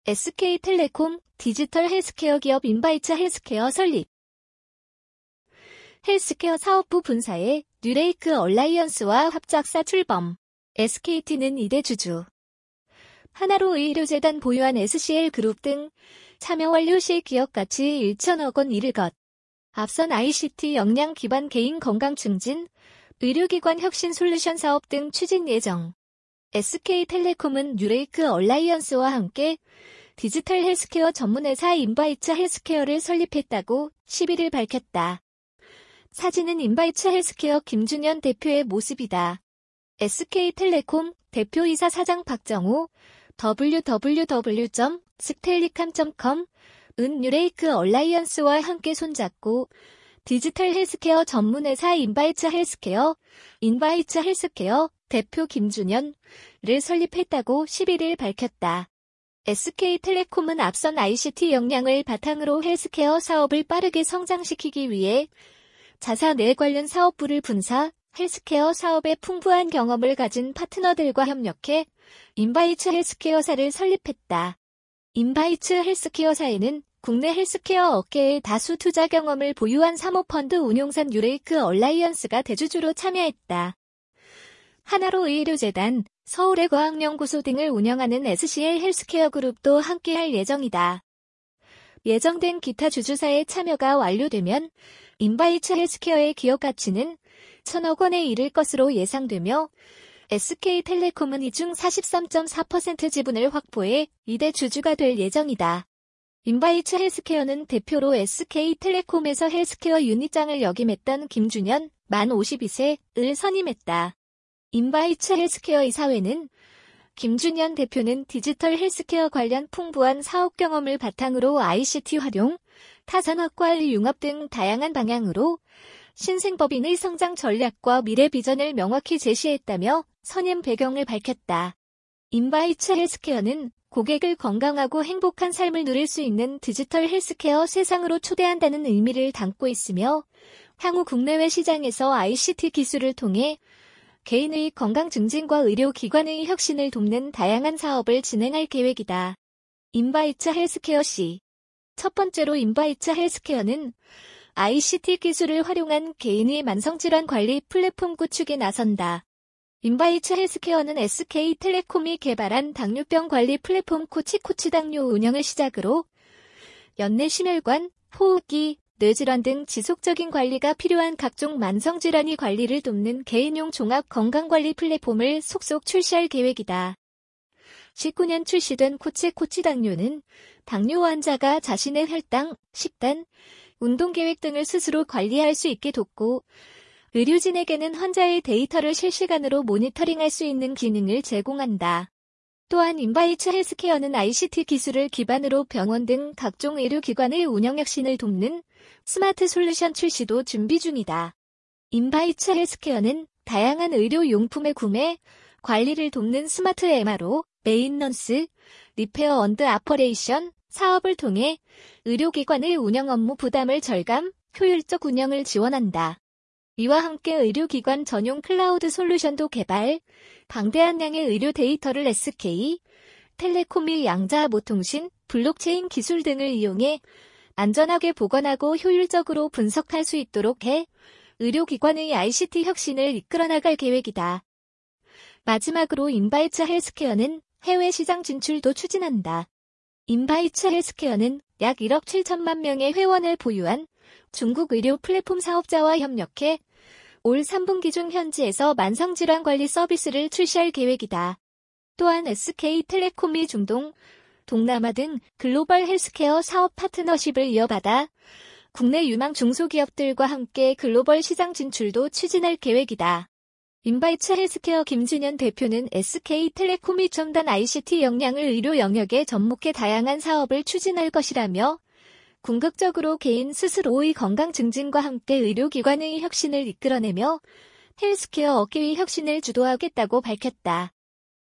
SK텔레콤 디지털 헬스케어 기업 인바이츠 헬스케어 설립. 헬스케어 사업부 분사에 뉴레이크 얼라이언스와 합작사 출범. SKT는 이대 주주. 하나로 의료재단 보유한 SCL그룹 등 참여 완료 시 기업 가치 1천억 원 이를 것. 앞선 ICT 역량 기반 개인 건강 증진, 의료기관 혁신 솔루션 사업 등 추진 예정. SK텔레콤은 뉴레이크 얼라이언스와 함께 디지털 헬스케어 전문회사 인바이츠 헬스케어를 설립했다고 11일 밝혔다. 사진은 인바이츠 헬스케어 김준현 대표의 모습이다. SK텔레콤 대표이사 사장 박정호, www.sktellicom.com 은 뉴레이크 얼라이언스와 함께 손잡고 디지털 헬스케어 전문회사 인바이츠 헬스케어 대표 김준현을 설립했다고 11일 밝혔다. SK텔레콤은 앞선 ICT 역량을 바탕으로 헬스케어 사업을 빠르게 성장시키기 위해 자사내 관련 사업부를 분사, 헬스케어 사업에 풍부한 경험을 가진 파트너들과 협력해 인바이츠 헬스케어사를 설립했다. 인바이츠 헬스케어사에는 국내 헬스케어 업계의 다수 투자 경험을 보유한 사모펀드 운용사 뉴레이크 얼라이언스가 대주주로 참여했다. 하나로 의료재단, 서울의 과학연구소 등을 운영하는 SCL 헬스케어 그룹도 함께할 예정이다. 예정된 기타 주주사의 참여가 완료되면 인바이츠 헬스케어의 기업 가치는 1천억 원에 이를 것으로 예상되며 SK텔레콤은 이 중 43.4% 지분을 확보해 이대 주주가 될 예정이다. 인바이츠 헬스케어는 대표로 SK텔레콤에서 헬스케어 유닛장을 역임했던 김준현, 만 52세를 선임했다. 인바이츠 헬스케어 이사회는 김준현 대표는 디지털 헬스케어 관련 풍부한 사업 경험을 바탕으로 ICT 활용, 타산업과의 융합 등 다양한 방향으로 신생법인의 성장 전략과 미래 비전을 명확히 제시했다며 선임 배경을 밝혔다. 인바이츠 헬스케어는 고객을 건강하고 행복한 삶을 누릴 수 있는 디지털 헬스케어 세상으로 초대한다는 의미를 담고 있으며 향후 국내외 시장에서 ICT 기술을 통해 개인의 건강 증진과 의료기관의 혁신을 돕는 다양한 사업을 진행할 계획이다. 인바이츠 헬스케어 시. 첫 번째로 인바이츠 헬스케어는 ICT 기술을 활용한 개인의 만성질환 관리 플랫폼 구축에 나선다. 인바이츠 헬스케어는 SK텔레콤이 개발한 당뇨병 관리 플랫폼 코치당뇨 운영을 시작으로 연내 심혈관, 호흡기, 뇌질환 등 지속적인 관리가 필요한 각종 만성질환의 관리를 돕는 개인용 종합 건강관리 플랫폼을 속속 출시할 계획이다. 19년 출시된 코치당뇨는 당뇨 환자가 자신의 혈당, 식단, 운동계획 등을 스스로 관리할 수 있게 돕고 의료진에게는 환자의 데이터를 실시간으로 모니터링할 수 있는 기능을 제공한다. 또한 인바이츠 헬스케어는 ICT 기술을 기반으로 병원 등 각종 의료기관의 운영 혁신을 돕는 스마트 솔루션 출시도 준비 중이다. 인바이츠 헬스케어는 다양한 의료용품의 구매, 관리를 돕는 스마트 MRO, 메인넌스, 리페어 &아퍼레이션 사업을 통해 의료기관의 운영 업무 부담을 절감, 효율적 운영을 지원한다. 이와 함께 의료기관 전용 클라우드 솔루션도 개발, 방대한 양의 의료 데이터를 SK텔레콤이 양자모통신, 블록체인 기술 등을 이용해 안전하게 보관하고 효율적으로 분석할 수 있도록 해 의료기관의 ICT 혁신을 이끌어나갈 계획이다. 마지막으로 인바이츠 헬스케어는 해외 시장 진출도 추진한다. 인바이츠 헬스케어는 약 1억 7천만 명의 회원을 보유한 중국 의료 플랫폼 사업자와 협력해 올 3분기 중 현지에서 만성질환 관리 서비스를 출시할 계획이다. 또한 SK텔레콤이 중동, 동남아 등 글로벌 헬스케어 사업 파트너십을 이어받아 국내 유망 중소기업들과 함께 글로벌 시장 진출도 추진할 계획이다. 인바이츠 헬스케어 김준현 대표는 SK텔레콤이 첨단 ICT 역량을 의료 영역에 접목해 다양한 사업을 추진할 것이라며 궁극적으로 개인 스스로의 건강 증진과 함께 의료기관의 혁신을 이끌어내며 헬스케어 업계의 혁신을 주도하겠다고 밝혔다.